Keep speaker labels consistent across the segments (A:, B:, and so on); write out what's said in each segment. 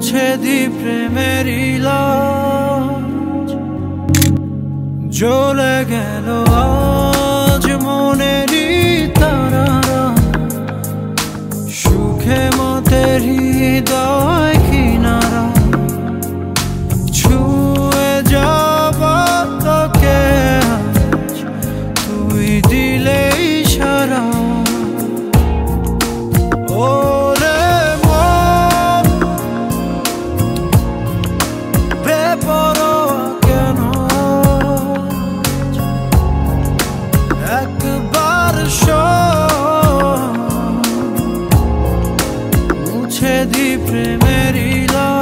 A: মুছে দি প্রেমেরই লাজ। জ্বলে গেল আজ মনেরই তারারা, সুখে মতের হৃদয় কিনারা। ছুঁয়ে যাব তোকে আজ, তুই দিলে ইশারা। ওরে মন বেপরোয়া কেন, একবার শোন মুছে দি প্রেমেরই লাজ।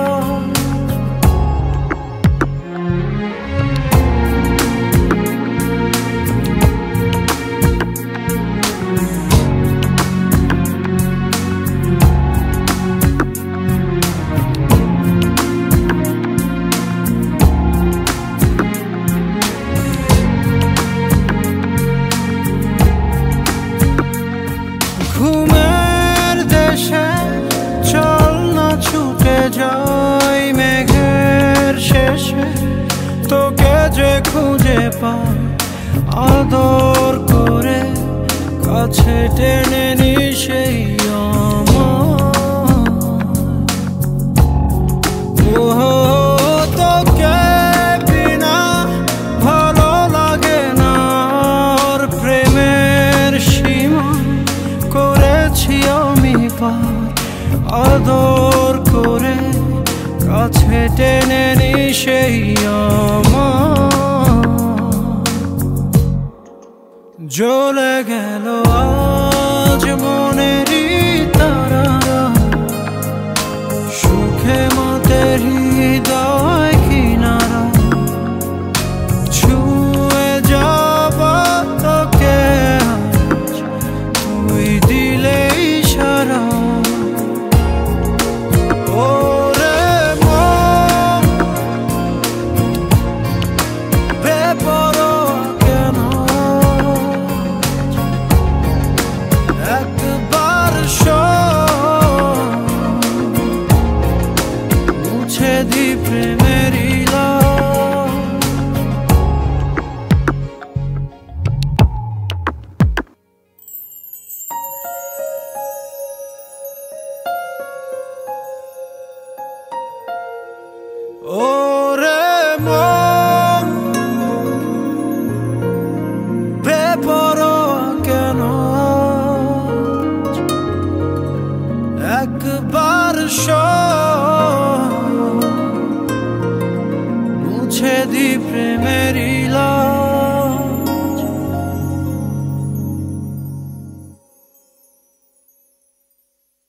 A: ঘুমের দেশে চল না ছুটে যাই মেঘের শেষে, তোকে যে খুঁজে পাই আদর করে কাছে টেনে নি সেই তোকে বিনা ভালো লাগে না। ওর প্রেমের সীমা করেছি আমি পার, আদর করে কাছে টেনে নি সেই জ্বলে গেল আজ মনেরই তারারা, সুখে মতের হৃদয় কিনারা। ছুঁয়ে যাব তোকে আজ, তুই দিলে ইশারা। ওরে মন বেপরোয়া কেন, একবার শোন মুছে দি প্রেমেরই লাজ। ওরে মন বেপরোয়া কেন, একবার শোন মুছে দি প্রেম।